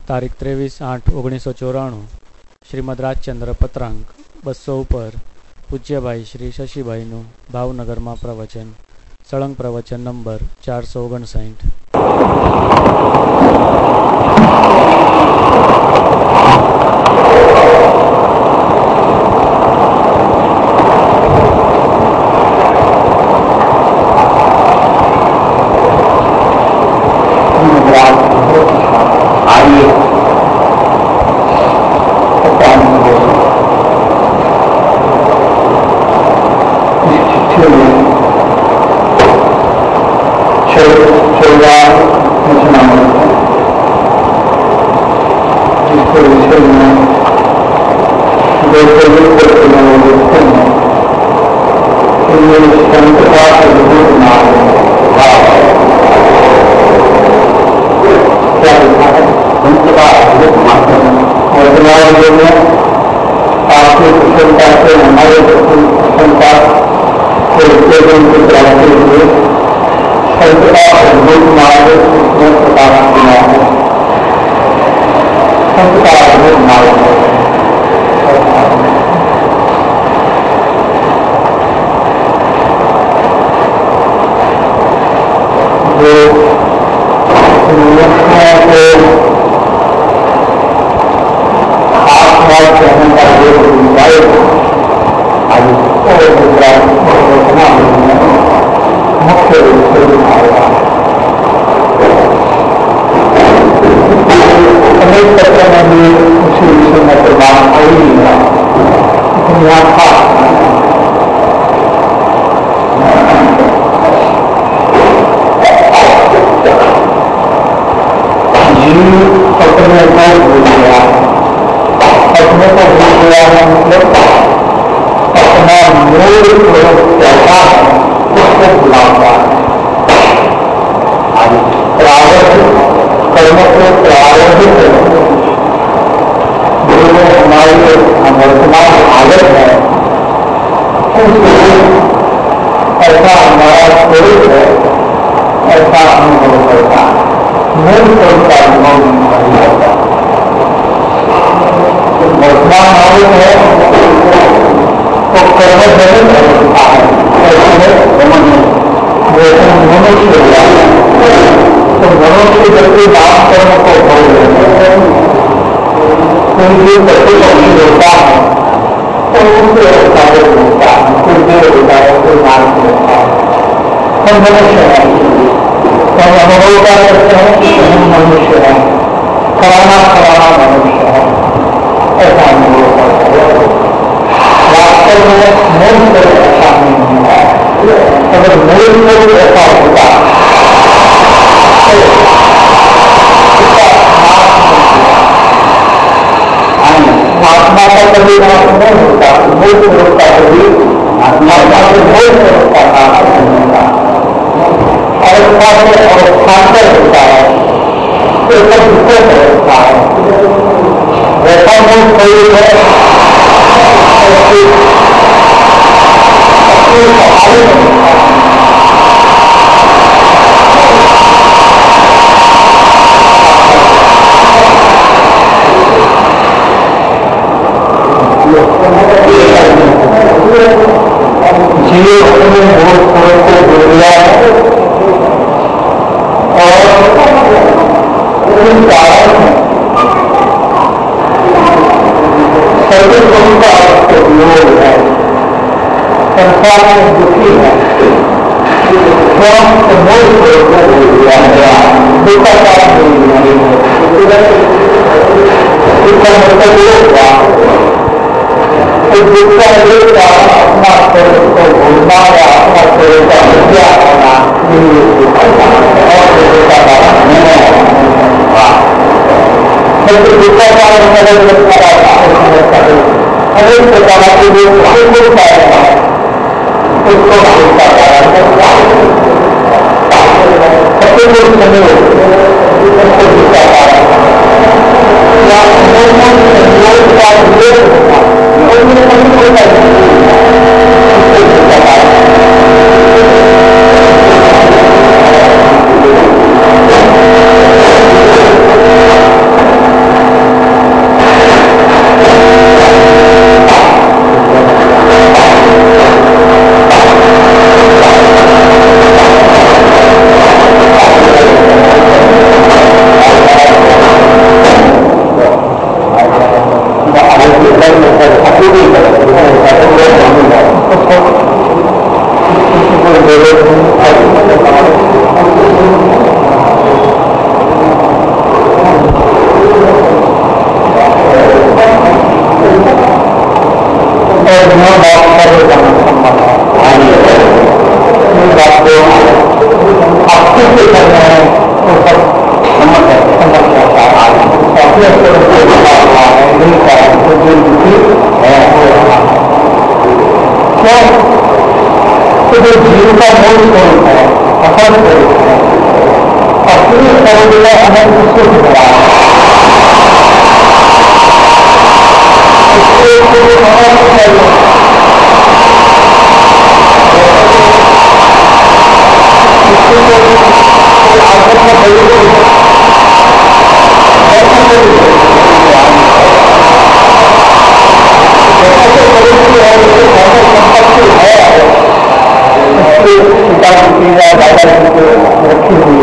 તારીખ 23/8/1994 શ્રીમદ રાજચંદ્ર પત્રાંક 200 ઉપર પૂજ્યભાઈ શ્રી શશીભાઈનું ભાવનગરમાં પ્રવચન. સળંગ પ્રવચન નંબર 459. नो डॉक्टर बात को आपके से करना है तो सब समझ जाता है। अपने स्तर से बता रहा है नहीं कर तो जो दुखी है हो रहा है। क्यों? तो जो जीव का मूल स्वरूप है, असल स्वरूप है, अपनी स्वरूप में हमें उसको दिखा है। इसको समझना चाहिए। आदत में बड़ी रखी हुई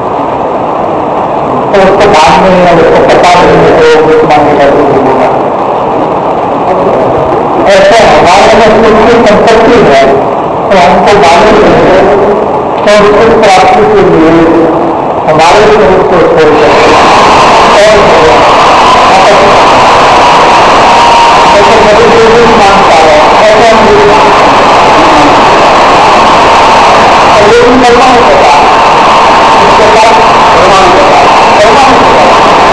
तो उसको बाद में उसको पता नहीं है तो मांगे करके होगा। ऐसे हमारे में उसकी संपत्ति है तो हमको मालूम नहीं है तो उसकी प्राप्ति के लिए हमारे स्वरूप को छोड़कर मानता है ऐसा लेकिन कर्मा नहीं पता उसके बाद प्रमाण पता कर्मा नहीं पता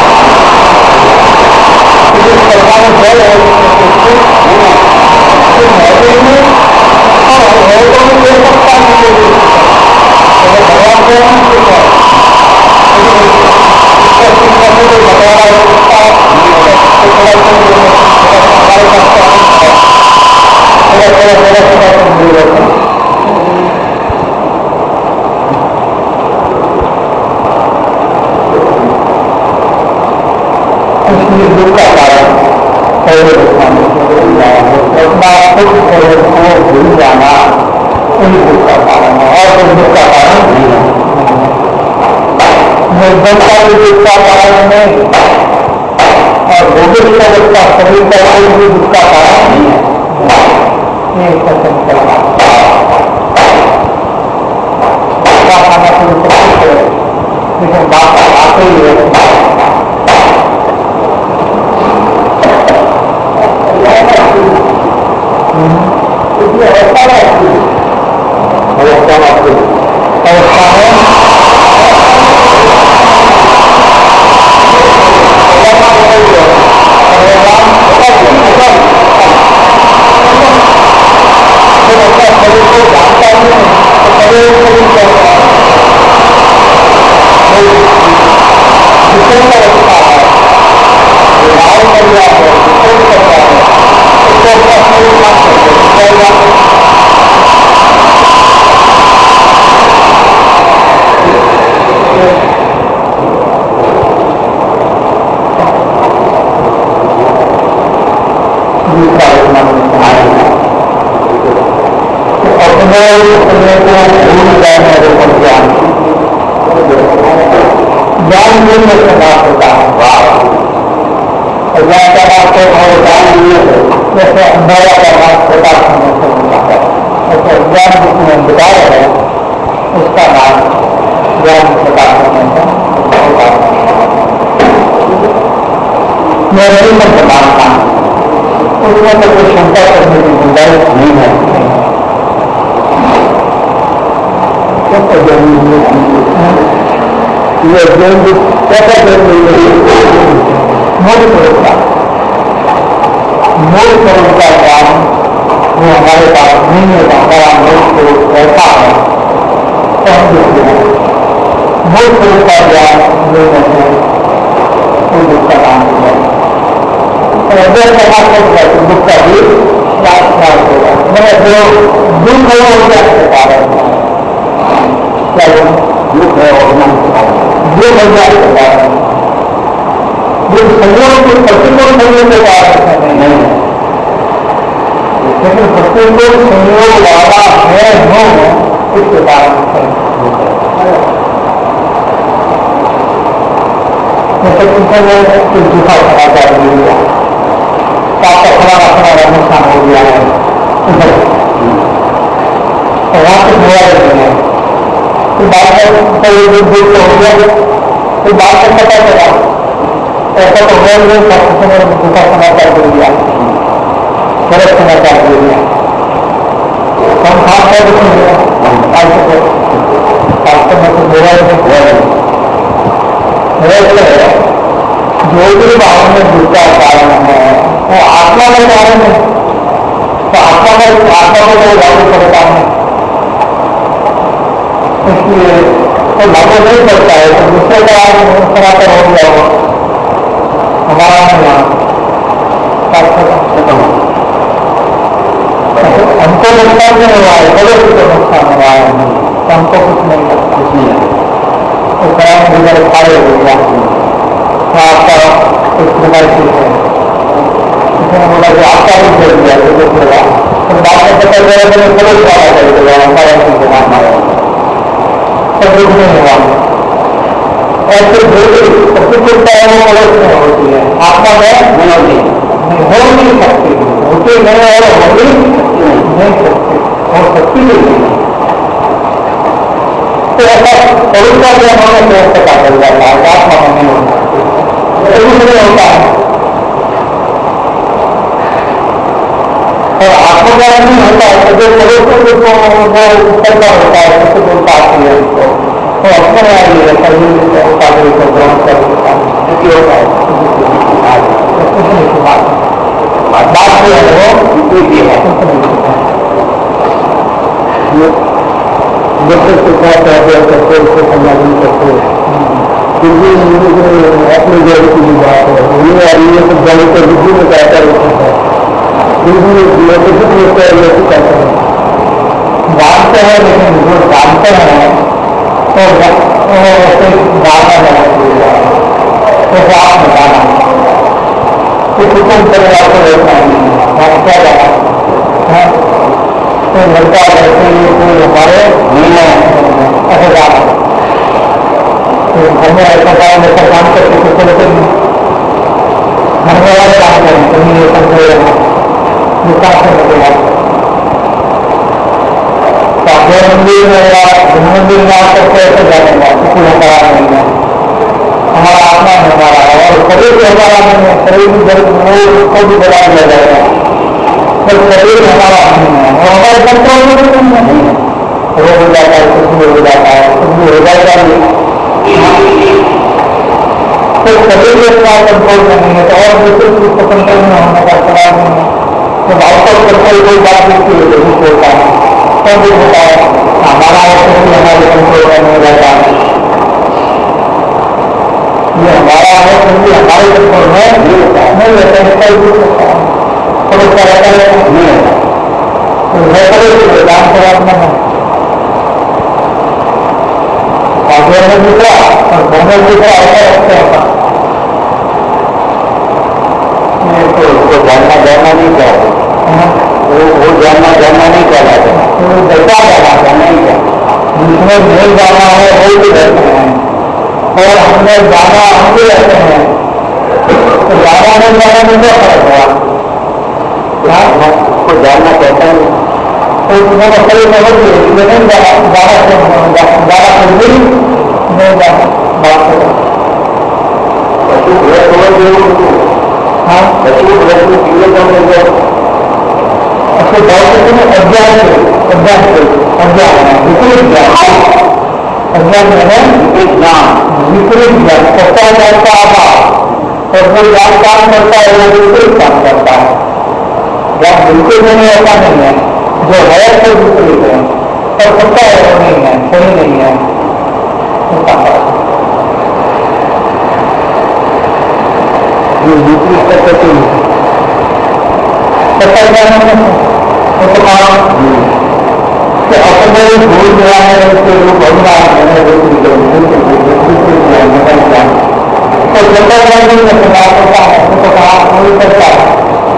जिस कर्मा में जल है और भगवान को दे सकता है भगवान को दुख का कारण भूल जाना उन्हीं दुख का कारण है और कोई दुख का कारण नहीं है। निर्धनता भी दुख का कारण नहीं और भौतिक जगत का शरीर का कोई भी दुख का कारण नहीं है। ये सत्संग चलना लेकिन बात आते ही है जैसे अंधेरा का नाश प्रकाश होने से मिलता है ऐसे ज्ञान जिसमें अंधकार है उसका नाम ज्ञान प्रकाश होने से होता है। मैं नहीं मैं मानता हूँ उसमें तो कोई शंका करने की गुंजाइश नहीं है। ये कैसा मूल स्वरूप का ज्ञान वो हमारे पास नहीं है। हमारा मूल स्वरूप ऐसा है तो हम देखते हैं मूल स्वरूप का ज्ञान लेने से कोई दुख का काम हो जाए तो दुख का भी नाश होगा। मैंने जो दुख है वो क्या कारण क्या दुख है और दुख हो जाए कारण जो संयोग के प्रतिकूल संयोग के कारण नहीं है लेकिन प्रतिकूल संयोग वाला है हो इसके कारण जैसे उनसे कुछ दुखा समाचार मिल गया आपका अपना नुकसान हो गया है वहां से हुआ नहीं है फिर बाद में दुख हो गया फिर बाद में पता चला ऐसा तो हो नहीं दुखा समाचार मिल गया गलत समाचार दे दिया, हम खास कर वास्तव में तो मेरा जो भी भाव में दूसरा कारण है वो आत्मा का कारण है, तो आत्मा को तो लागू करता है, इसलिए तो लागू नहीं करता है तो दूसरे का सनातन हो गया हो हमारा हमको नुकसान नहीं हुआ है, बड़े को नुकसान हुआ है, हमको कुछ नहीं लगता, कुछ नहीं है तो खराब गुजर खड़े हो गया आपका कुछ बीमारी है, उसने बोला कि आपका भी दे दिया तो कुछ लगा, तो बाद में पता चला कि मैं पुलिस वाला कर दिया हमारा कुछ मारना है, सब कुछ नहीं हुआ। ऐसे जो प्रतिकूलता है वो पुलिस में होती है, आत्मा में नहीं होती, हो नहीं सकती, होती नहीं और होती नहीं सकती, हो सकती नहीं। तो ऐसा पवित्र ज्ञान होने से पता चल जाता है आत्मा में नहीं होता, नहीं होता है और आत्मज्ञान नहीं होता है तो जो पवित्र को वो करता होता है उसको बोलता आती है उसको तो अपने आई है शरीर को ग्रहण कर देता है, होता है कुछ नहीं बात जो है वो है जैसे सुखा करते उसको समझ नहीं सकते, क्योंकि अपनी जड़ की बात है ये आ रही है तो जड़ को बुद्धि में कहता रहता है, जानते हैं लेकिन जो जानते हैं तो ऐसे गाना तो आप बताना कि हुकुम करेगा तो रहना नहीं क्या जाना तो लड़का लड़के कोई हमारे नहीं है ऐसे जाना हमें ऐसा काम ऐसा काम करके कुछ लेकिन हमें वाले काम करें कहीं ये समझेगा विकास लगेगा मंदिर में या मंदिर में आप सबको ऐसे जानेगा कुछ हमारा नहीं है, हमारा आत्मा है हमारा और शरीर भी हमारा नहीं है, शरीर भी उसको भी बड़ा दिया जाएगा तो शरीर हमारा नहीं है और हमारे कंट्रोल में भी नहीं है, रोग हो जाता है कुछ भी हो जाता है कुछ भी हो जाएगा तो शरीर के साथ कंट्रोल में नहीं है तो और दूसरे चीज को कंट्रोल में होने का सवाल नहीं है, तो आउट ऑफ कंट्रोल कोई बात नहीं होता है सब कुछ होता है हमारा हमारे कंट्रोल में नहीं रहता है, ये हमारा है क्योंकि हमारे कंट्रोल में नहीं रहता है, नहीं रहता है इसका भी होता है तो उसका रहता है नहीं रहता तो रहता है दान करात्मा है आगे में दूसरा और दोनों दूसरा ऐसा रखते होता उसको जानना नहीं चाहिए वो जानना नहीं कहलाता तो बचा कहलाता नहीं क्या जिसमें नहीं जाना है वो भी रहते हैं और हमने जाना हम भी रहते हैं तो जाना नहीं जाना में क्या फर्क हुआ उसको जानना कहता है तो उन्होंने सही समझ लिया नहीं जाना फिर भी नहीं जाना बात करो हाँ उसको बहुत अज्ञान विपरीत ज्ञान है विपरीत ज्ञान सत्ता ज्ञान का अभाव और जो ज्ञान काम करता है वो विपरीत काम करता है, ज्ञान बिल्कुल नहीं ऐसा नहीं है जो है तो विपरीत है और सत्ता है नहीं है सही नहीं है विपरीत करते सत्ता ज्ञान तो अपने भूल गया है उसके रूप बनना है तो जनता नहीं में होता है तो कहा कोई करता है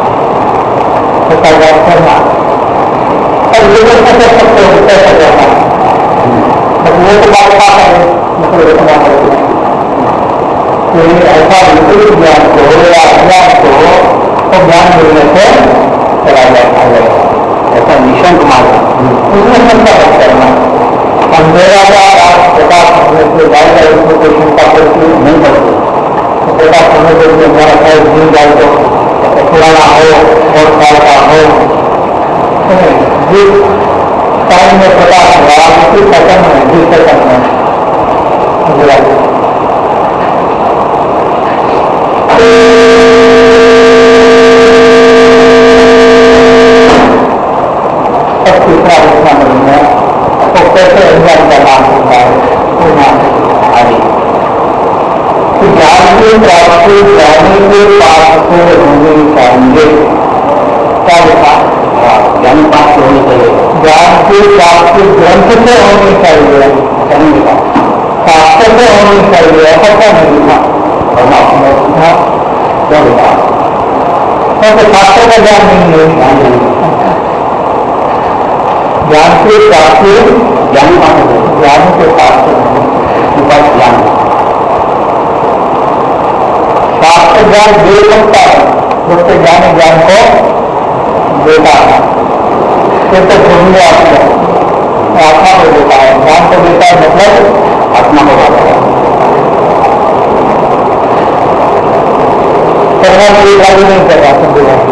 सत्ता ज्ञान करना और लोगों को कर सकते हो कैसा जाता है वो तो बात पाता है मतलब रखना पड़ता है ऐसा विपरीत ज्ञान को या अज्ञान को तो ज्ञान मिलने से चला जाता है ऐसा निशंक मार्ग उसमें शंका मत करना अंधेरा का आप प्रकाश होने से जाएगा उसमें कोई शंका करती नहीं पड़ती तो प्रकाश होने से हमारा शायद नहीं जाए तो पुराना हो और साल का हो, जिस टाइम में प्रकाश हुआ उसी सेकंड में, जिस सेकंड में तीसरा हिस्सा नहीं है तो कैसे अध्ययन करना होता है ज्ञान की प्राप्ति ज्ञानी के पास से होनी चाहिए। क्या लिखा? ज्ञान प्राप्त होनी चाहिए। ज्ञान की प्राप्ति ग्रंथ से होनी चाहिए, शास्त्र से होनी चाहिए, ऐसा क्या नहीं लिखा? क्या लिखा? क्योंकि शास्त्र का ज्ञान नहीं है। ज्ञान की प्राप्ति ज्ञान के पास ज्ञान शास्त्र ज्ञान दे सकता है, उससे ज्ञान ज्ञान को देता है। ये तो भूमि आत्मा को देता है, ज्ञान को देता है मतलब आत्मा को देता है। करना कोई लागू नहीं करता, समझेगा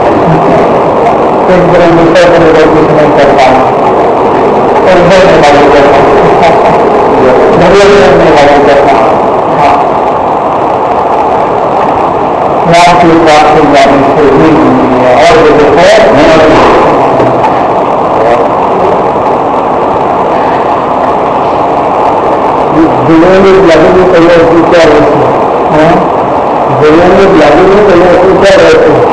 एक तरह विषय को लेकर कुछ नहीं करता, और इधर में लागू करता, धैर्य में लागू करता। ज्ञान की प्राप्ति ज्ञान से ही होती है और जो है जिले में लागू में तैयार की क्या रहती है, जिले में लागू में तैयार की क्या रहती है,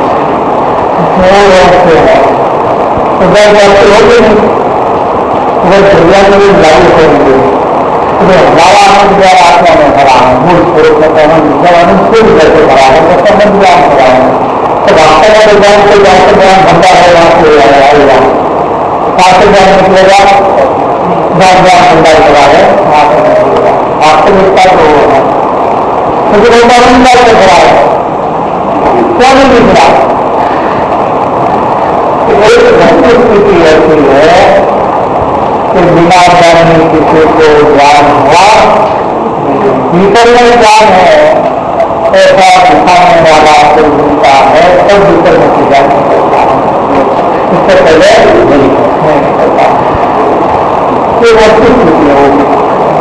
उधर जाते होगी नहीं, उधर दुनिया में भी लागू करेंगे। हमारा आनंद द्वारा आत्मा में भरा है, मूल स्वरूप में जब आनंद से भी करके भरा है तो संबंध ज्ञान भरा है। तो वास्तव में ज्ञान से ज्ञान ज्ञान भरता है, वहां से आएगा शास्त्र ज्ञान निकलेगा, ज्ञान ज्ञान भंडार भरा है, वहां से निकलेगा वास्तविकता जो है। क्योंकि वो आनंद से भरा है, क्या नहीं दिख रहा। एक स्थिति ऐसी है कि बिना जाने किसी को ज्ञान हुआ, भीतर में ज्ञान है ऐसा दिखाने वाला कोई मिलता है तब भीतर में से ज्ञान निकलता है, इससे पहले नहीं निकलता। ये वस्तु स्थिति होगी।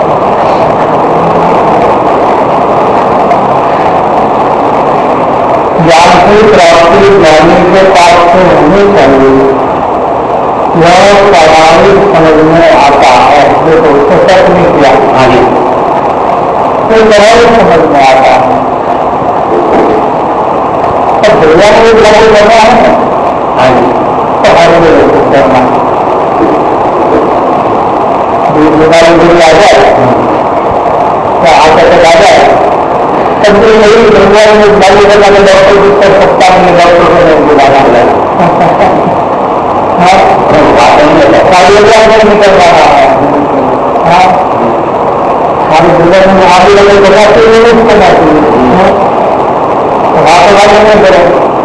ज्ञान की प्राप्ति ज्ञानी के पास से होनी चाहिए, यह स्वाभाविक समझ में आता है। देखो उसको तर्क नहीं किया, आगे तो स्वाभाविक समझ में आता है। तो दुनिया में भी लागू करना है, आगे तो हर जगह करना बीमारी आ जाए या आकर तक आ जाए, तब तो यही दुनिया में लागू करना तो डॉक्टर कुछ कर सकता नहीं, डॉक्टर को नहीं बुलाना है। कार्योग्राम में निकल रहा है, हमारे जीवन में आगे लगे करना चाहिए, नहीं करना चाहिए, हाथ वाले में करें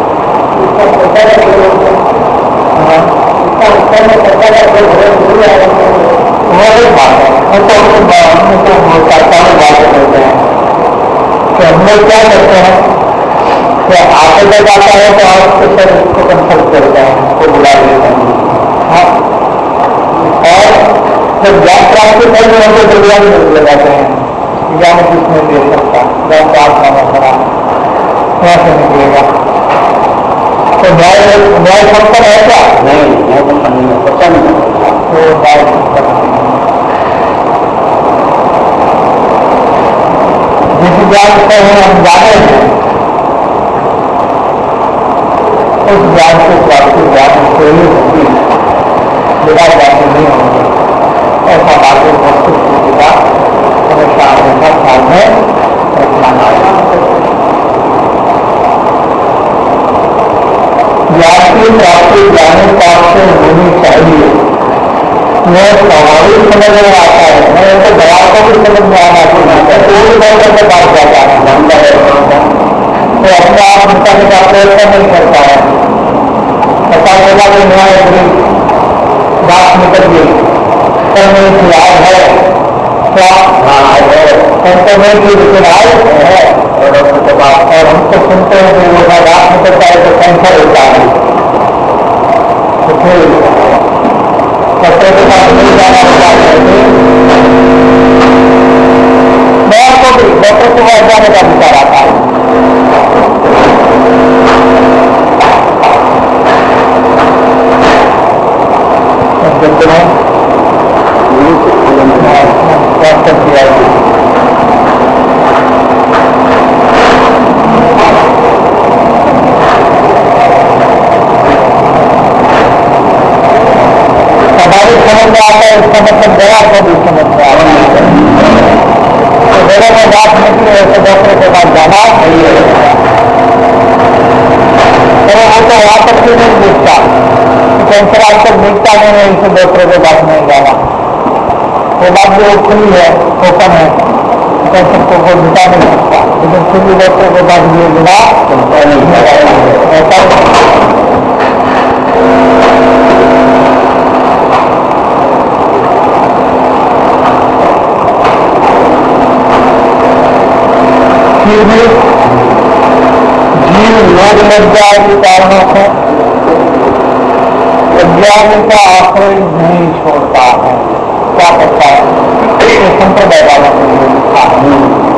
हम लोग क्या करते हैं कि आगे तक आता है तो हॉस्पिटल को कंसल्ट करते हैं, उसको बुला लेते हैं। और जब ज्ञान प्राप्ति करने होते तो ज्ञान लगाते हैं, ज्ञान कुछ नहीं दे सकता, ज्ञान प्राप्त होना पड़ा वहां से निकलेगा। तो न्याय संपन्न है क्या? नहीं, न्याय संपन्न नहीं, पता नहीं तो न्याय संपन्न नहीं। जिस ज्ञान को हम जाने हैं उस ज्ञान की प्राप्ति ज्ञान से ही होगी, बिना ज्ञान नहीं होगी। ऐसा बातें वस्तु स्थिति का हमेशा हमेशा ख्याल में रखना है। ज्ञान की प्राप्ति ज्ञानी पास से होनी चाहिए, यह स्वाभाविक समझ में आता है। मैं तो जवाब को भी समझ में आना चाहिए, कोई डॉक्टर के पास जाता है तो अपने आप निकालने का प्रयत्न नहीं करता है, पता चला कि न्याय बात निकल गई, करने की याद है क्या? हाँ है, करने की लेकिन आय है और डॉक्टर के पास, और हमको सुनते हैं कि वो बात निकल करने का विचार आता है। समझ में आता है, इसका मतलब गया को भी समझ में आता है। तो जगह में बात निकली है तो डॉक्टर के पास जाना नहीं है, तो वो तो वहां तक भी नहीं दिखता, कैंसर आज तक दिखता नहीं है, इसे डॉक्टर के पास नहीं जाना। वो बात जो खुली है, ओपन है, कैंसर को कोई जुटा नहीं सकता, लेकिन फिर भी डॉक्टर के पास ये जुड़ा फिर भी जीव लोग लज्जा के कारणों से अज्ञानी का आश्रय नहीं छोड़ता है। क्या करता है? संप्रदाय वालों के लिए लिखा है।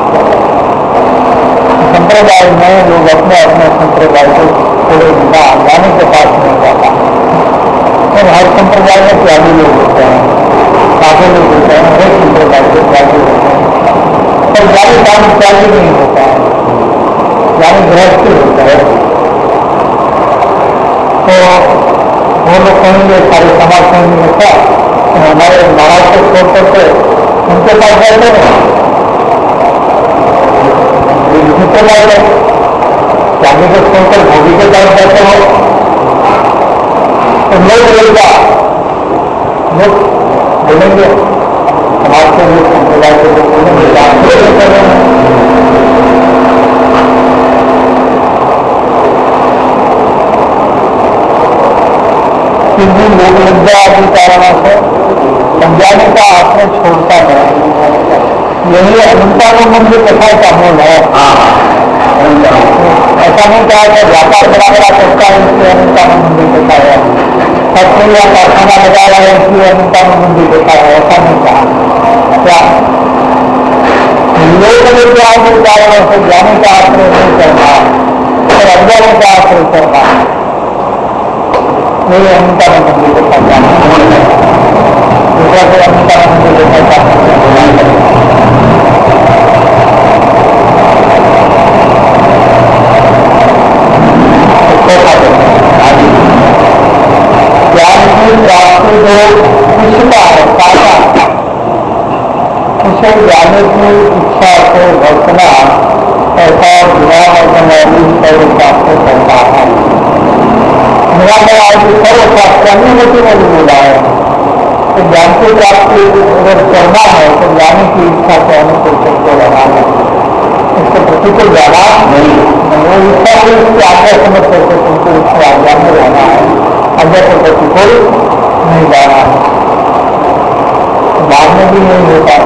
संप्रदाय में लोग अपने अपने संप्रदाय को थोड़े बिना अज्ञानी के पास नहीं जाता। और हर संप्रदाय में त्यागी लोग होते हैं, साधु लोग होते हैं, हर संप्रदाय के त्यागी होते हैं, पर ज्यादा काम त्यागी नहीं होता है, यानी गृहस्थी होता है। तो वो लोग कहेंगे, सारे समाज कहेंगे क्या हमारे महाराज को छोड़ करके उनके पास जाते हैं, त्यागी को छोड़कर भोगी के पास जाते हो, तो लोग बोलेगा, लोग बोलेंगे समाज के लोग संप्रदाय के लोग बोलेंगे फिर भी लोग लज्जा आदि कारणों से अज्ञानी का आश्रय छोड़ता है। यही अनंतानुबंधी कथा का मूल है। ऐसा नहीं कहा कि व्यापार बड़ा बड़ा करता है इसलिए अनंतानुबंधी कथा है, फैक्ट्री या कारखाना लगा रहा है इसलिए अनंतानुबंधी कथा है, ऐसा नहीं कहा। क्या लोग लज्जा आदि कारणों से ज्ञानी का आश्रय नहीं करना और अज्ञानी का आश्रय करना, ये अनंतानुबंधी कथा है। दूसरा से अनंतानुबंधी कथा ज्ञान की प्राप्ति जो इच्छा है, साधा उसे जाने की इच्छा को भरतना ऐसा विराम और सर्वशास्त्र करता है। निरामय सर्वशास्त्र अनुमति में भी बोला है तो ज्ञान की प्राप्ति अगर करना है तो ज्ञानी की इच्छा को अनुकूल करके रहना है, इसको प्रतिकूल जाना नहीं। वो इच्छा को इसकी आज्ञा समझ करके तुमको इसकी आज्ञा में रहना है, आज्ञा को प्रतिकूल नहीं जाना है। बाद में भी नहीं होता,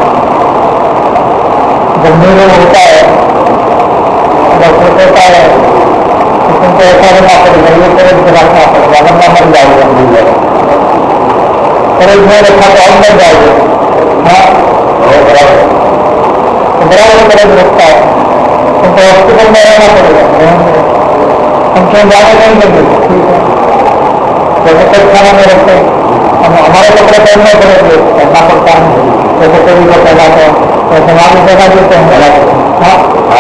जब नहीं होता है डॉक्टर कहता है तुमको ऐसा रहना पड़ेगा, ये करेज से रखना पड़ेगा, वरना मर जाएगा, भूल जाएगा, करेज में रखा तो और मर जाएगा। हाँ बराबर करेज रखता है, तुमको हॉस्पिटल में रहना पड़ेगा, हम क्यों जाने नहीं देंगे, ठीक है। जैसे कई खाना में रखते हैं, हम हमारे कपड़े पहनने पड़ेंगे, पहनना पड़ता है, जैसे कोई को पहनाते हैं वैसे हमारी जगह देते हैं। हाँ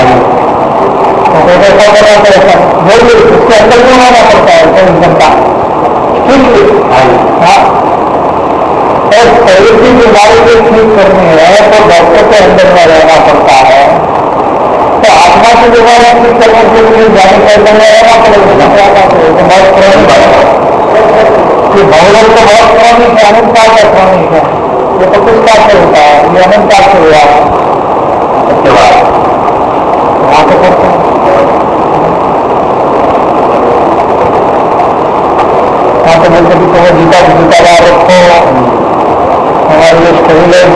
ऐसा करना पड़ेगा, जो भी उसके अंदर क्यों आना पड़ता है कोई जनता, ठीक है। और शरीर की बीमारी को ठीक करनी है तो डॉक्टर के अंदर में रहना पड़ता है, तो आत्मा की बीमारी ठीक करने के लिए जाने के अंदर में रहना पड़ेगा। बहुत क्रॉनिक ये भगवान को बहुत क्रॉनिक है, अनंत काल का क्रॉनिक है, ये तो कुछ काल से होता है, ये अनंत काल से हुआ है। उसके बाद वहां से करते हैं वहां से बोलते कि तुम्हें जीता ला रखो, हमारे लिए स्टेबल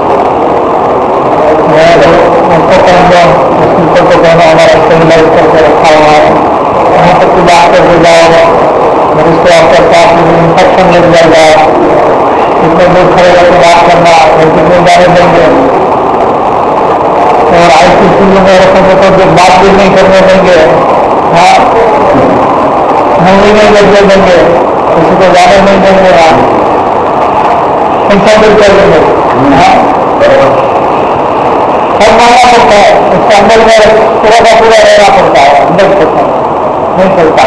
उनको कहेंगे, स्पीकर को कहना हमारा स्टेबलाइज करके रखा हुआ है, वहां तक की बात करके जाओ, मरीज को आपका सांस में इंफेक्शन लग जाएगा, इतने दूर खड़े रहकर बात करना, कितने जाने देंगे, और आईसीयू स्थितियों में रखेंगे तो जो बात भी नहीं करने देंगे, हाँ, नहीं करने देंगे, किसी को जाने नहीं देंगे, हाँ, इंसान कर देंगे, हाँ, सब मानना पड़ता है, उसके अंदर में पूरा का पूरा रहना पड़ता है, अंदर से नहीं चलता।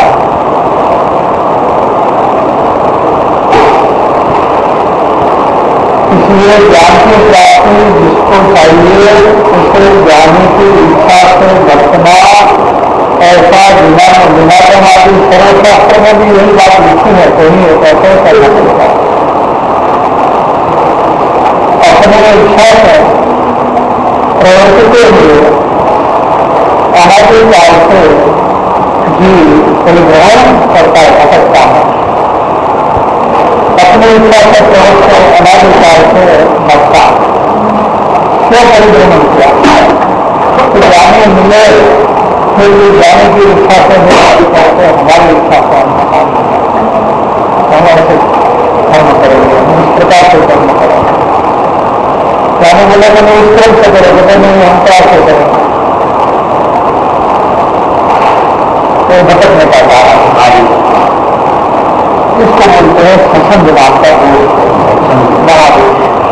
इसलिए ज्ञान की प्राप्ति जिसको चाहिए उसे ज्ञानी की इच्छा से बचना, ऐसा बिना हमारी सर्वशास्त्र में भी यही बात लिखी है, कोई ऐसे करना पड़ता है। अपने इच्छा से प्रवर्तित हुए अनादि काल से जीव परिग्रहण करता है, सकता है। अपनी इच्छा से प्रवृत्त अनादि काल से बचता, क्यों परिग्रहण किया? तो जाने मिले, फिर भी जाने की इच्छा से नहीं करते, हमारी इच्छा से हम ऐसे कर्म करेंगे, इस प्रकार से कर्म करेंगे। जाने मिले तो नहीं इस तरह से करेंगे, तो नहीं हम क्या से करेंगे, तो भटकने का कारण हमारी, इसको बोलते हैं सत्संग नाम का महादेव।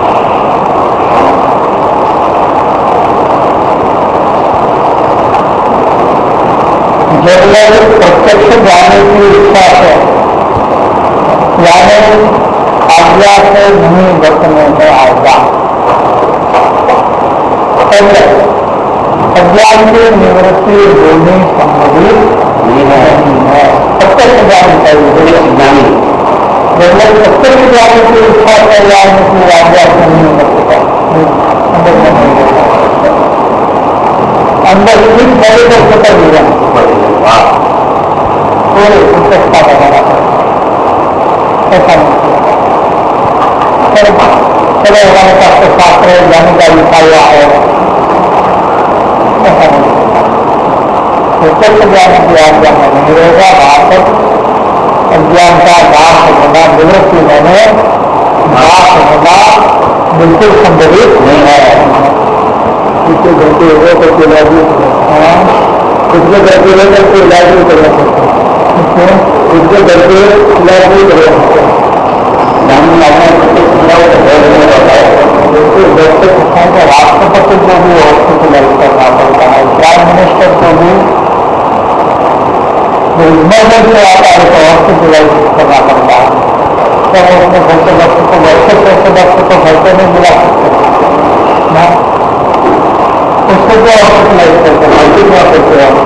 जब लोग प्रत्यक्ष जाने की इच्छा से यानी आज्ञा से नहीं बचने में आएगा, अज्ञान की निवृत्ति होनी संभवित नहीं है। प्रत्यक्ष ज्ञान चाहिए, ज्ञानी जब लोग प्रत्यक्ष जाने की इच्छा से जाने की आज्ञा से नहीं बचता, अंदर ठीक बड़े को कर दिया, पूरी प्रत्यक्षता बनाना ऐसा नहीं। चलो हमारे पास तो शास्त्र जाने का लिखा हुआ है, ऐसा नहीं। प्रत्यक्ष ज्ञान की आज्ञा में नहीं रहेगा, वहां पर अज्ञान का नाश होना, निवृत्ति होने नाश होना बिल्कुल संभवित नहीं है। इसके घर के हो तो इलाज इसके घर के लेकर के इलाज भी करना सकते हैं, इसके घर के इलाज भी करना सकते हैं। राष्ट्रपति को भी हॉस्पिटलाइज करना पड़ता है, प्राइम मिनिस्टर को भी इमरजेंसी आता है तो हॉस्पिटलाइज करना पड़ता है। तब उसमें घर के डॉक्टर को वैसे डॉक्टर को घर पे नहीं मिला सकते, उसको क्या हॉस्पिटलाइज करते हैं, क्या करते हैं।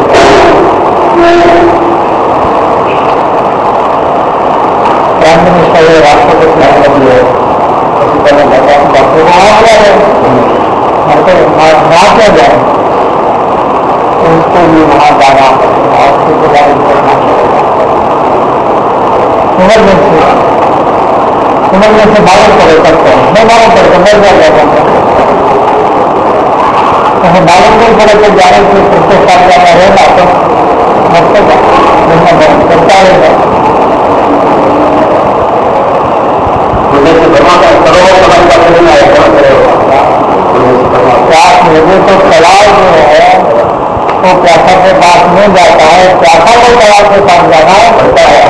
प्राइम मिनिस्टर है, राष्ट्रपति है, डॉक्टर वहाँ क्या है, वहाँ क्या जाए, उसको भी वहाँ जाना पड़ेगा, हॉस्पिटलाइज करना पड़ेगा। इमरजेंसी मालूम पड़े सकते हैं, नहीं मालूम पड़े तो मर जाएगा। तो मालूम नहीं पड़े तो जाने से प्रत्येक साथ जाना रहेगा तो मरतेगा, करता रहेगा। लोगों को सवाल जो है वो प्यासा के पास नहीं जाता है, प्यासा को सवाल के पास जाना पड़ता है।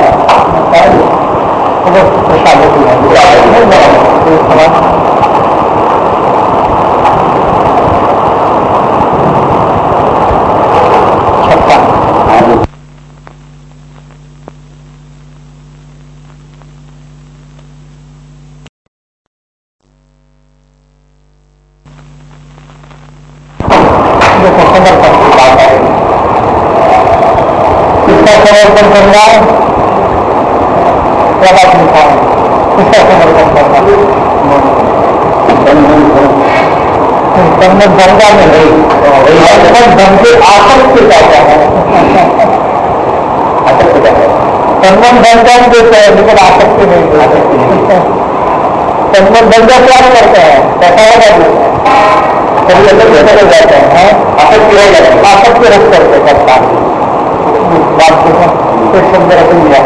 समर्पण करना क्या बात लिखा है, किसका समर्पन करना, बंधन धंधा में नहीं, धन की आसक्ति का क्या है, बंधन धंधा देते हैं लेकिन आसक्ति नहीं देते। बंधन धंधा क्या करते हैं, पैसा लगा कभी अलग चले जाते हैं, आसक्ति रख करते करता बात को सुंदर रख लिया।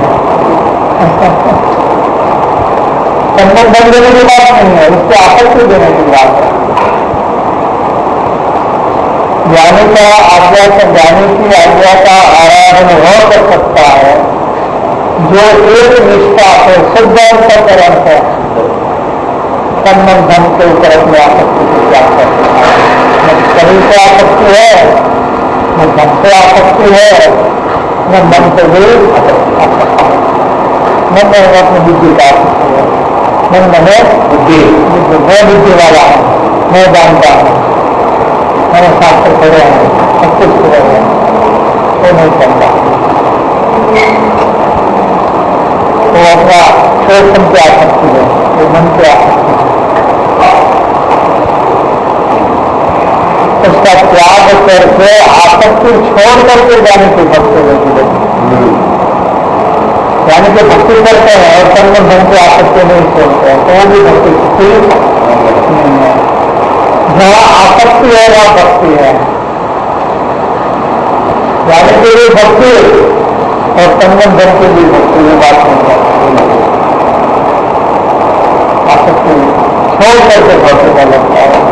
बंधन बन देने की बात नहीं है, उसको आसक्ति देने की बात है। ज्ञानी की आज्ञा का आराधन हो कर सकता है जो एक निष्ठा से शुद्ध अंतःकरण है तन मन धन के ऊपर अपनी आसक्ति को त्याग करता है। न शरीर से आसक्ति है, न धन से आसक्ति है, न मन से भी आसक्ति है, न अपनी बुद्धि का आसक्ति है। मन में बुद्धि, मैं बुद्धि वाला हूँ, मैं जानता हूँ, मैंने शास्त्र पढ़े हैं, सब कुछ पढ़े हैं, वो नहीं करता। वो अपना शोषण की आसक्ति है, वो मन की आसक्ति है। उसका त्याग करके आसक्ति छोड़ करके जाने की भक्ति होती है। यानी कि भक्ति करते हैं और तन मन धन की आसक्ति नहीं छोड़ते हैं तो वो भी भक्ति नहीं है। जहाँ आसक्ति है वहाँ भक्ति है, यानी कि ये भक्ति और तन मन धन की भी भक्ति में बात नहीं करती। आसक्ति छोड़ करके भक्ति का लगता है।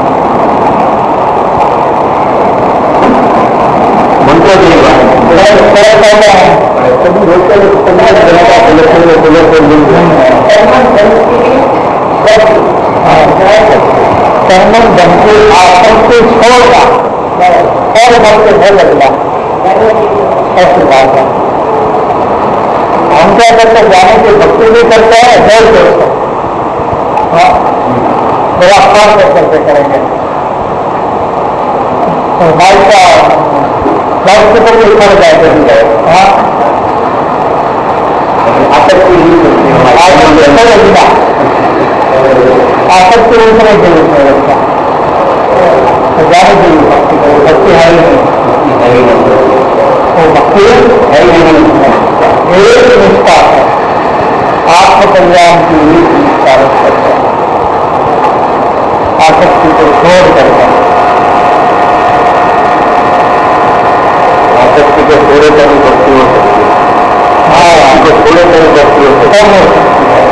कर्मन धन की आसक्ति छोड़ना और भक्ति हो लगना ऐसी बात है। हम क्या करते जाने की भक्ति भी करते हैं जोर जोर से, बड़ा खास करके करेंगे तो भाई का लास्ट पर भी खड़ जाते हैं। आसक्ति आसक्ति उतने के रूप में रखता तो जाने की भक्ति है ही नहीं, वो भक्ति है ही नहीं। एक निष्ठा है आत्मकल्याण की एक निष्ठा रखता आसक्ति को छोड़ करता। आसक्ति को थोड़े कभी भक्ति हो सकती है। हाँ, थोड़े कभी भक्ति हो सकती है।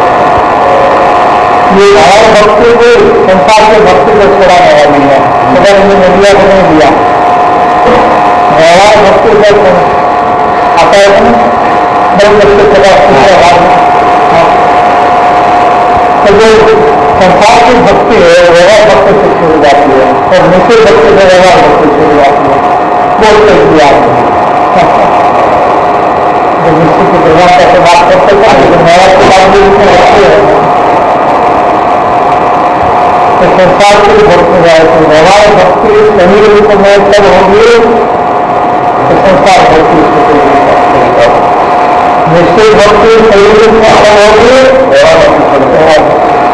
ये और भक्ति को संसार की भक्ति को छोड़ाने वाली है, अगर इन्हें मीडिया को नहीं दिया व्यवहार भक्ति को आता है बड़ी बच्चे तो जो संसार की भक्ति है व्यवहार भक्ति से छूट जाती है और निश्चित भक्ति से व्यवहार भक्ति छूट जाती है। बोलते दिया जो निश्चित की व्यवहार कैसे बात करते हैं लेकिन व्यवहार की बात भी उसमें भक्ति है तो संसार की भक्ति है। तो व्यवहार भक्ति सही रूप में तब होगी तो संसार भक्ति निश्चित भक्ति सही रूप में तब होगी व्यवहार भक्ति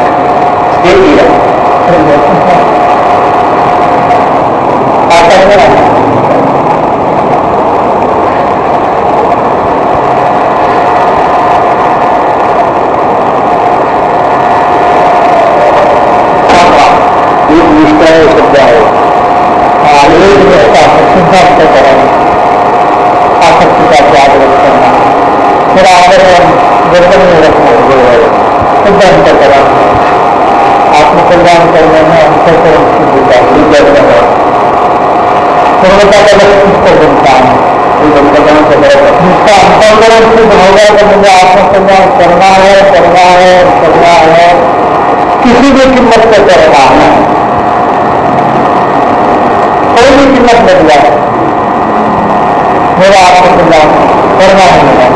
आसक्ति का त्याग करना फिर आकर गर्दन में रखना शुद्ध अंतःकरण आत्मकल्याण करने में अंतःकरण पूर्णता का लक्ष्य किसको बनता है। जिसका अंतःकरण शुद्ध होगा तो मुझे आत्मकल्याण करना है किसी भी कीमत पे करना है, कोई भी कीमत लग जाए मेरा आत्मकल्याण करना ही होगा।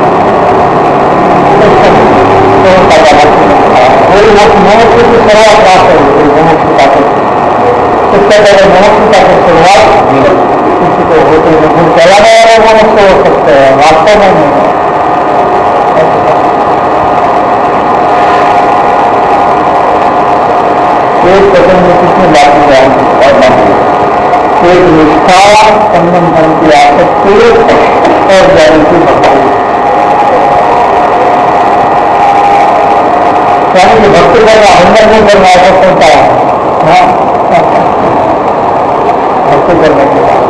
मनुष्य की सरल प्राप्त होती है मनुष्यता को, इससे पहले मनुष्यता की शुरुआत किसी को होती है जो चलाने वाले मनुष्य हो सकते हैं वास्तव में नहीं। एक प्रसंग में कितनी बातें जाएंगी एक निष्ठा संबंधन की आसक्ति और ज्ञान की भक्ति यानी कि भक्ति करना हंडर नहीं करना ऐसा होता है। भक्ति करने के बाद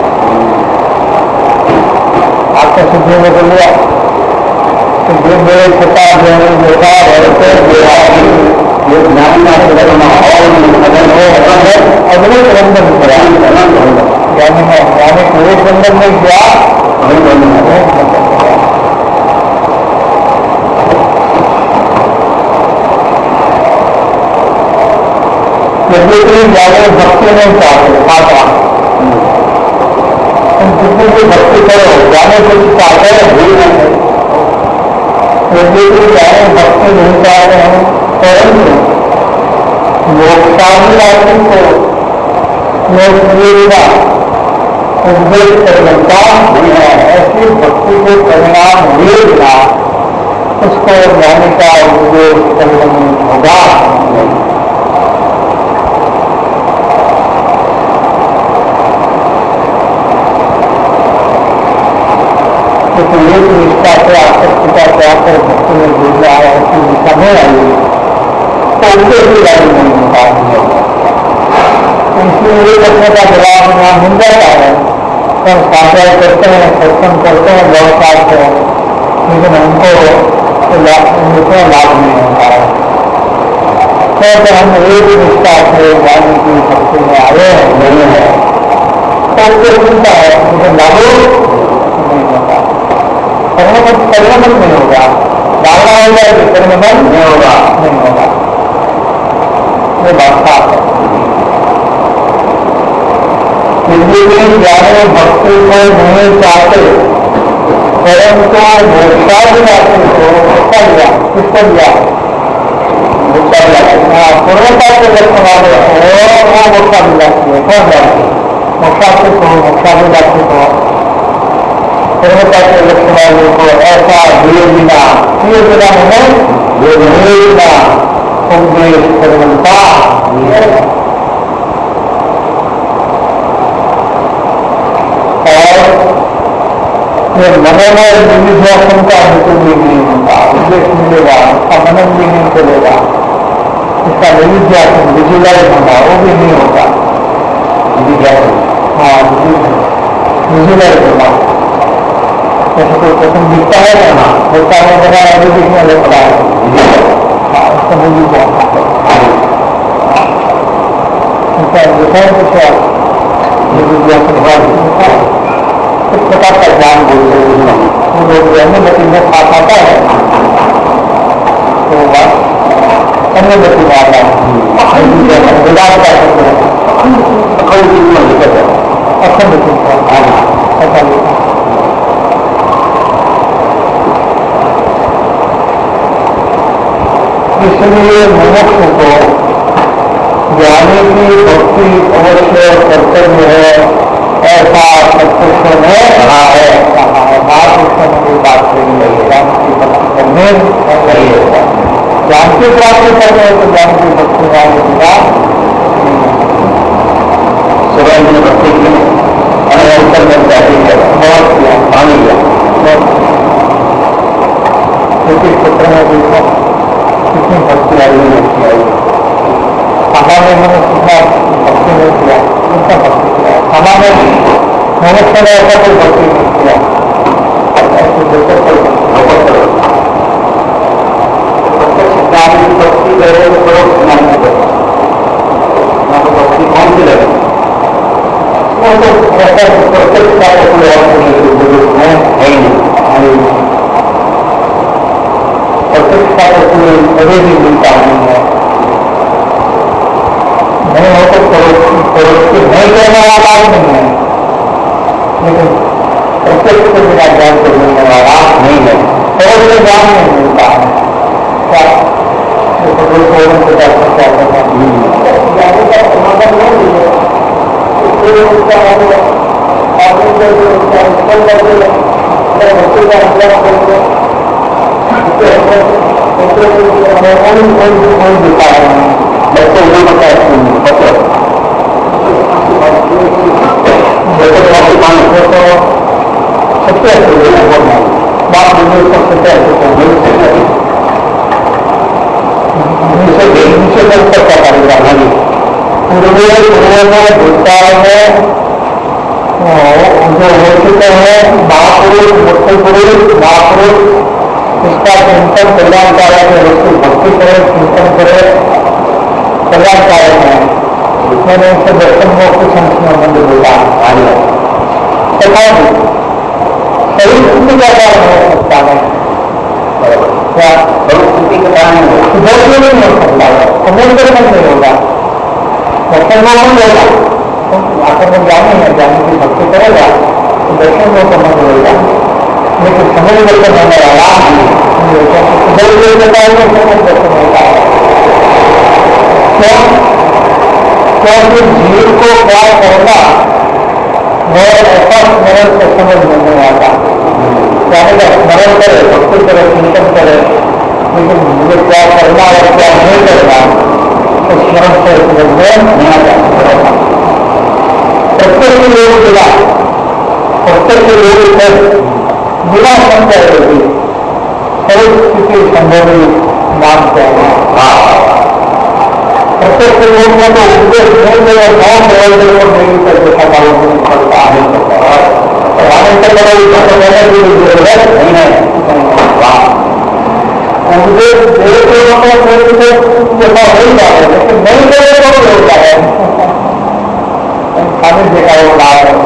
आपको सुनने में बोल लिया तो जो मेरे पिता जो बेटा रहते ये ज्ञान का माहौल अगर वो अगले प्रबंधन ज्ञानी है, ज्ञानी को एक बंधन में गया वही बंधन है। जितनी ज्यादा भक्ति नहीं चाहते खाता, तुम जितनी भी भक्ति करो ज्ञानी कुछ चाहते हैं भूल नहीं, जितनी ज्यादा भक्ति नहीं चाहते हैं, परंतु मोक्षाभिलाषी को लोकप्रियता उपदेश करता भी है, ऐसी भक्ति को परिणाम हुए बिना उसको ज्ञानी का उपदेश करना होगा। तो एक निष्ठा से आसक्तिता से आकर भक्ति में जुड़ रहा है, ऐसी दिशा में आई तो उनके भी लाइन नहीं होता है। इसलिए एक अपने का जवाब यहाँ मिल जाता है, तो स्वाध्याय करते हैं, सत्संग करते हैं व्यवसाय से, लेकिन हमको लाभ नहीं होता है। तो हम एक निष्ठा से ज्ञान की भक्ति में आए नहीं है तो उसको मिलता है, लेकिन लागू नहीं होता, परिवर्तन नहीं होगा, धारणा हो जाएगी, परिवर्तन नहीं होगा, नहीं होगा। ये बात साफ है। ज्ञान भक्ति को नहीं चाहते, परंतु मोक्षाभिलाषी को किसका लिया, किसको लिया, पूर्णता के लक्षण वाले वो मोक्षाभिलाषी है। कौन जाती मोक्षार्थी को, मोक्षाभिलाषी को, पूर्णता के लक्षण वाले को ऐसा दिए बिना नहीं, ये दिए बिना उपदेश सर्वता और ये मनोमय विविध्यासन का हेतु भी नहीं होता, उपदेश मिलेगा, उसका मनन भी नहीं चलेगा, इसका विविध्यासन विजुलाइज होगा वो भी नहीं होता। हाँ विजुलाइज होगा, जैसे कोई प्रसंग दिखता है ना, होता है बड़ा अभी दिखने लगता है, उसका विविध्यासन इस प्रकार का ज्ञान बोलते हैं वो लोग अन्यगति में साथ आता है तो अन्यगति में आता है, विदात का शब्द है, अखंड चिंतन लिखत है, अखंड चिंतन ऐसा लिखा। इसलिए मनुष्य को ज्ञानी की भक्ति अवश्य कर्तव्य है, ऐसा सत्पुरुषों ने कहा है, महापुरुषों ने कोई बात नहीं है। ज्ञान की भक्ति करने नहीं है, ज्ञान की प्राप्ति करने तो ज्ञान की भक्ति वाले होगा। सुरेंद्र भक्ति की अनंतर में जाती है, बहुत किया, पानी लिया, क्योंकि क्षेत्र में देखो कितनी भक्ति आई है, सामान्य मनुष्य भक्ति नहीं किया, उनका भक्ति किया, सामान्य मनुष्य ने ऐसा कोई भक्ति नहीं किया, ऐसे देखो प्रत्यक्ष ज्ञान की भक्ति करे तो परोक्ष ज्ञान की भक्ति, ना तो भक्ति कौन सी लगे, वो तो ऐसा प्रत्यक्ष का कोई और नहीं है ही नहीं, प्रत्यक्ष का कोई कभी भी मिलता नहीं है, नहीं हो तो परोक्ष नहीं कहने वाला नहीं है, लेकिन प्रत्यक्ष से बिना ज्ञान को मिलने वाला नहीं है, परोक्ष से ज्ञान नहीं मिलता है। क्या समाधान नहीं बच्चे ये बताए भूतकाल में जो हो चुके हैं महापुरुष, मुख्य पुरुष, महापुरुष, इसका चिंतन कल्याणकारक है, उसकी भक्ति करे, चिंतन करे, कल्याणकारक है। मैंने उनसे दर्शन को कुछ संबंध बोला तथा शरीर स्थिति का कारण हो सकता है क्या स्थिति का कारण दर्शन नहीं हो सकता है दर्शन नहीं होगा दर्शन वो नहीं होगा आकर में जाने हैं जाने की भक्ति करेगा तो दर्शन वो समझ होगा लेकिन समझ दर्शन होने वाला दर्शन होता है क्योंकि जीव को क्या करना वह ऐसा स्मरण से समझ नहीं आता चाहे स्मरण करे भक्ति करे चिंतन करे लेकिन मुझे क्या करना और क्या नहीं करना तो स्मरण से समझ में नहीं आता प्रत्येक योग मिला प्रत्येक योग पर बिना संशय होगी परिस्थिति संभवी मानते हैं प्रत्येक योग में तो उपदेश नहीं और कौन प्रयोजन को नहीं कर देखा मालूम पड़ता है आनंद करने की जरूरत नहीं है उपदेश देते जैसा हो जाता है लेकिन नहीं करे तो भी होता है खाने देखा वो लाभ है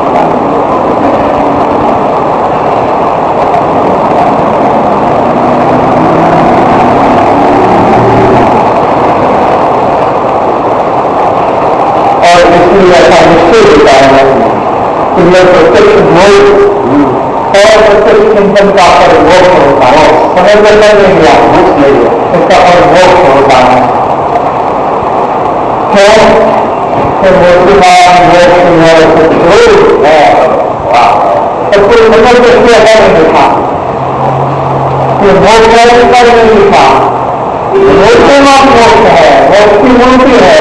ऐसा निश्चय होता है कि मैं प्रत्यक्ष बोल और प्रत्यक्ष चिंतन का पर मोक्ष होता है समय करना नहीं गया मोक्ष ले लिया इसका पर मोक्ष होता है मूर्तिमान मोक्ष है सब कुछ समझ करके ऐसा नहीं लिखा कि मोक्ष है इसका नहीं लिखा मूर्तिमान मोक्ष है मोक्ष की मूर्ति है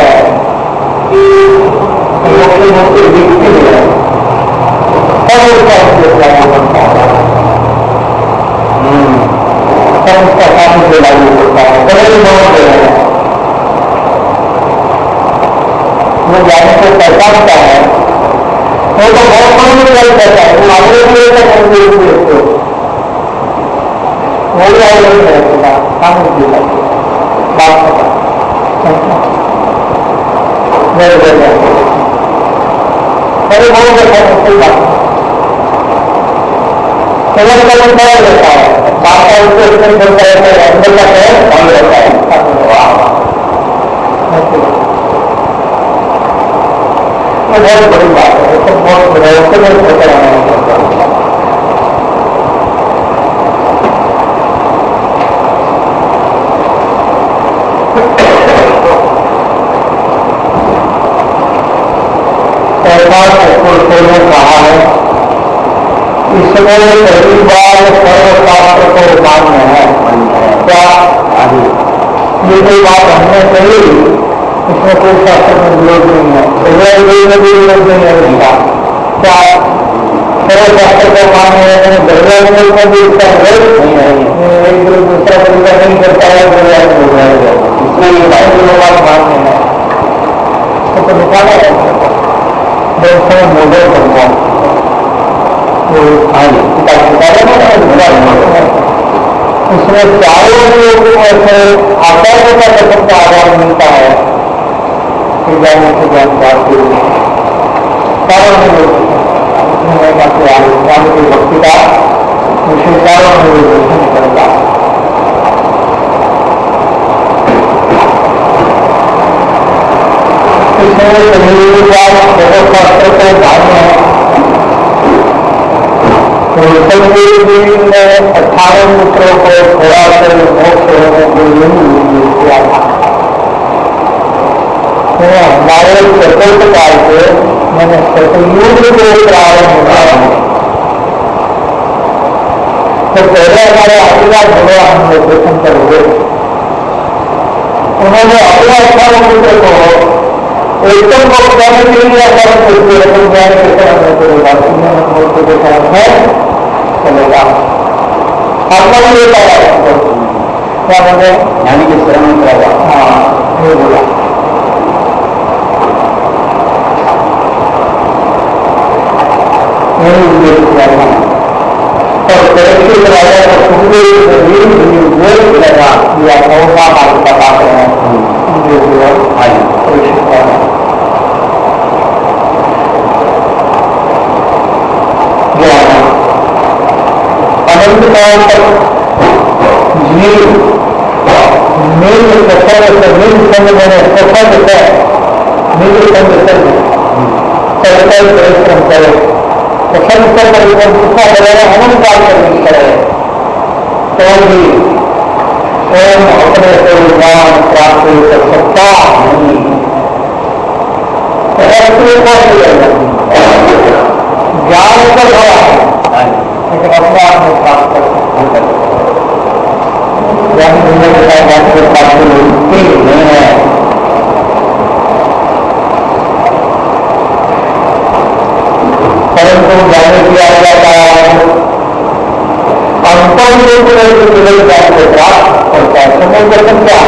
मूर्ति दिखती है सब उसका उपयोग लागू करता है सब उसका काम से लागू करता है बड़े लोग वो जाने को पहचानता है वो तो बहुत बड़ी नहीं कहता है वो आगे भी उसको वो भी आगे नहीं रहेगा काम से लागू बात अरे वो देखा कोई बात समझ कर रहता है बात का उसको इसमें बोलता रहता है अंदर का है कौन रहता है वो बहुत बड़ी बात है उसको बहुत व्यवस्था में होता रहना पड़ता है कहा है इसमें पहली बार सर्वशास्त्र को मान्य है क्या ये कोई बात हमने कही इसमें कोई शास्त्र में विरोध नहीं है में भी विरोध नहीं है इसका क्या सर्वशास्त्र को मान्य है दरिया में भी इसका विरोध नहीं है एक दूसरा तरीका नहीं करता है दरिया में इसमें ये बात मान्य है तो निकाला है दर्शन मोडल करना उसमें चारों लोगों को ऐसे आचार्य का कथन का आधार मिलता है कि जाने से जानकार के चारों लोग की भक्ति का उसे चारों लोग दर्शन करता है सर्वशास्त्र को मान्य है तो ने 18 पुत्रों को थोड़ा से मोक्ष होने के लिए किया था तो हमारे चतुर्थ काल से मैंने सतयुग को प्रारंभ हुआ तो पहले हमारे आशीर्वाद भगवान हम लोग दर्शन कर हुए उन्होंने अपने 18 पुत्र को एकदम को बताने के लिए अगर है चलेगा आपका भी ये पाया क्या बोले यानी कि शरण करेगा हाँ ये बोला यही उद्देश्य किया था और सुरक्षित राजा को पूरे मिलेगा या कौन सा बात बताते हैं अनंत काल तक जीव निज प्रसन्न से निज संग मैंने प्रसन्न है निज संग सरकार परिश्रम करे प्रसन्न से परिश्रम कितना करेगा अनंत काल तक करे तो भी स्वयं अपने से ज्ञान प्राप्त कर सकता नहीं। ज्ञान तो बड़ा है लेकिन अपने आप में प्राप्त कर सकते ज्ञान दुनिया के साथ बात को प्राप्त नहीं है। परंतु ज्ञान किया जाता है अंतर रूप में केवल ज्ञान को प्राप्त करता है। समय दर्शन क्या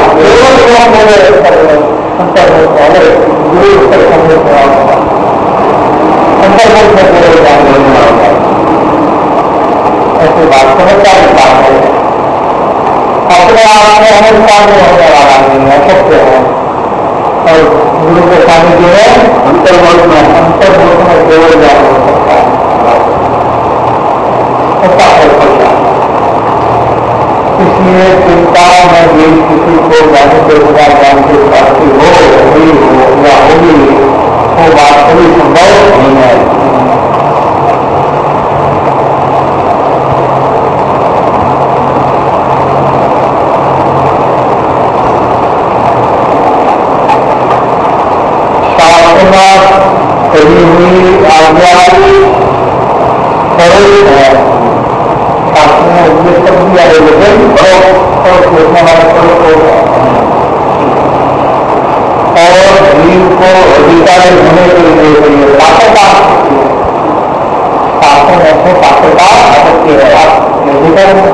अंतर गुरु उत्तर समझ अंतर्गत में केवल ज्ञान नहीं होता है। ऐसी बात समझदारी बात है। अपने आप में अहंकार में होने वाला नहीं है सत्य है और गुरु के सानिध्य में अंतर्मुख में केवल ज्ञान हो सकता है। ऐसा फल पड़ता है। इसलिए चिंता में भी किसी को ज्ञान के बिना ज्ञान की प्राप्ति हो या होगी वो बात कभी संभव नहीं है। शास्त्रमा कही हुई आज्ञा सरल है। शास्त्र में उपदेश कर दिया है लेकिन बहुत सोचने वाला सरल है और जीव को अधिकारी होने के लिए पात्रता शास्त्र में से पात्रता आवश्यक है। अधिकारी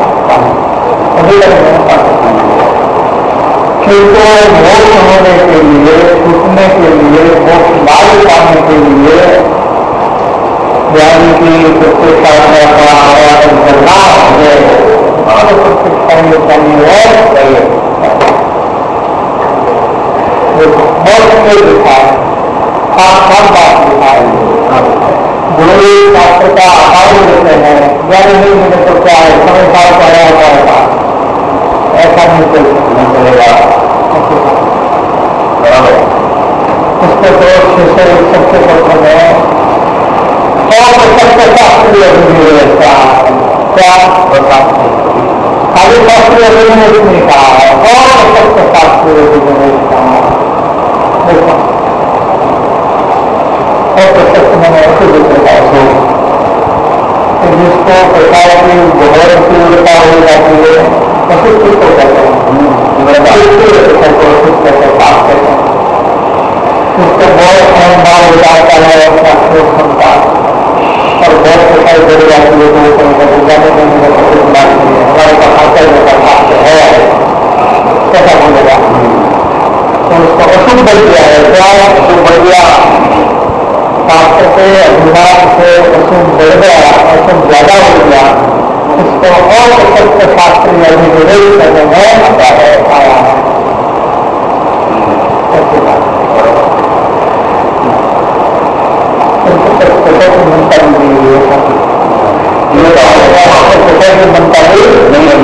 किसको मोक्ष होने के लिए छूटने के लिए मोक्ष मार्ग पाने के लिए ज्ञान की प्रत्यक्षा का आराधन करना है और प्रत्यक्षा करनी है। बहुत से लिखा है साक्षात बात लिखा है। गुरु शास्त्र का आधार देते हैं ज्ञान नहीं मिले तो क्या है समय साल पढ़ा जाएगा ऐसा नहीं नहीं चलेगा। उसके तो शिष्य सबसे प्रथम है और सबसे शास्त्रीय व्यवस्था क्या खाली शास्त्रीय नहीं कहा है और सबसे शास्त्रीय व्यवस्था और प्रत्यक्ष मैंने ऐसे देखा है जिसको प्रकार की बहुत तीव्रता हो जाती है अशुद्ध को कहते हैं उसको बहुत अहंभाव हो जाता है अपना क्षमता और बहुत प्रकार बढ़ जाती है तो जाने में बात नहीं है हमारे पास आकर है कैसा बोलेगा तो उसको अशुभ बढ़ गया है क्या अशुभ बढ़ गया शास्त्र से अभिमान से अशुभ बढ़ गया अशुभ ज्यादा हो गया उसको और सत्य शास्त्र में अभिनिवेश करने में आता है आया है। बनता ही नहीं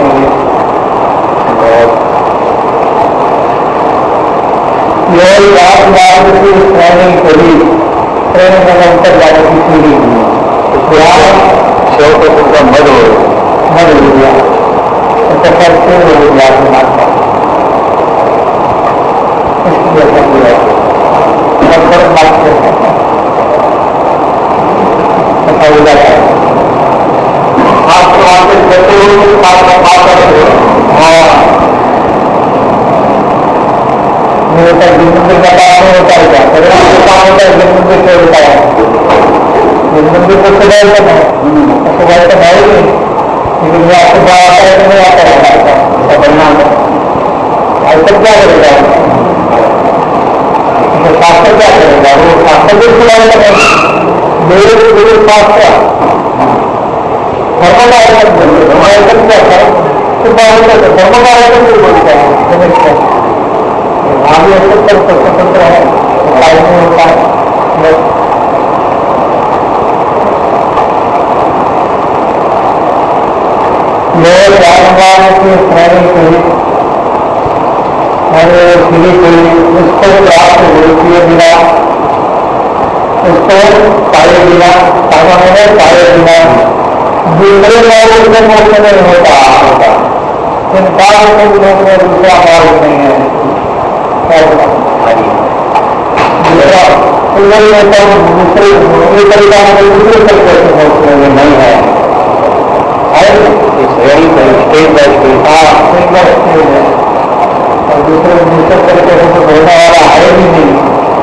यही रात मार्ग की श्रेणी करी प्रेम निरंतर जाने की सीढ़ी पुराण शिव को पूरा मद हो गया सफर से हो गया माता इसलिए ऐसा हो जाता है। आपको आपके जैसे मेरे तक जिंदगी का काम होता है क्या काम होता है जिंदगी से होता है जिंदगी को सुधार करना सुधार तो है ही नहीं लेकिन ये आपको क्या आता है तो नहीं आता है ऐसा बनना आज तक क्या करेगा शास्त्र क्या करेगा वो शास्त्र को सुधार करेगा मेरे गुरु शास्त्र धर्म का आयोजन बोलिए धर्म आयोजन क्या है धर्म का आयोजन भी बोलते हैं आगे स्वतंत्र है नहीं होता है। लोग जानवर की श्रेणी की और खुली हुई उसको प्राप्त होती है बिना, उसको पाए बिना, सामान्य पाए बिना दूसरे लोगों से मुक्त नहीं होता इन कार्य को लोगों में दूसरा मार्ग नहीं है। दूसरे तरीका दूसरे तरीके से मुक्त नहीं है। और दूसरे तरीके से तो बोलने वाला है भी नहीं।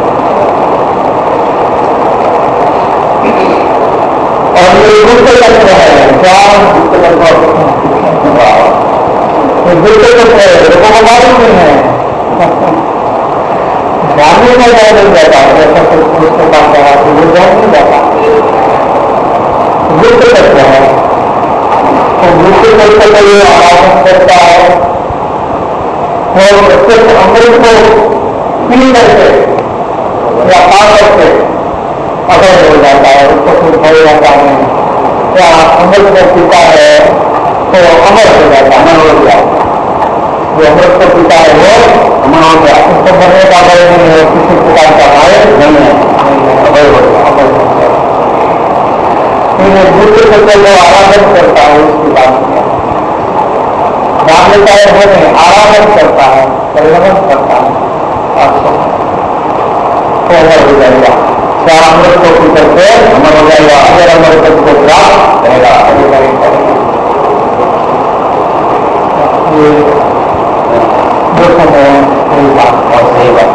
और ये गुप्त तत्व है, ज्ञान गुप्त तत्व, गुप्त तत्व है, लोगों को मालूम नहीं है, जानने का ज्ञान नहीं जाता है, ऐसा कुछ उसके पास रहा तो वो ज्ञान नहीं जाता, गुप्त तत्व है। तो गुप्त तत्व को ये आराधन करता है और प्रत्यक्ष अमृत को पी करके या खा करके अगर हो जाता है, उसको कुछ हो जाता है, या अमृत को पीता है तो अमर हो जाता है, अमर हो गया। जो अमृत को पीता है वो अमर हो गया, उसको मरने का भय नहीं है, किसी प्रकार का भय नहीं है, अमर हो गया, अमर हो गया। दूसरे को जो आराधन करता है उसकी बात में मान लेता है, वो नहीं आराधन करता है, परिवर्तन करता है, तो अमर हो जाएगा। क्या अमृत को पी करके अमर हो जाएगा, अगर अमृत को प्राप्त रहेगा जो समय कोई बात और सही बात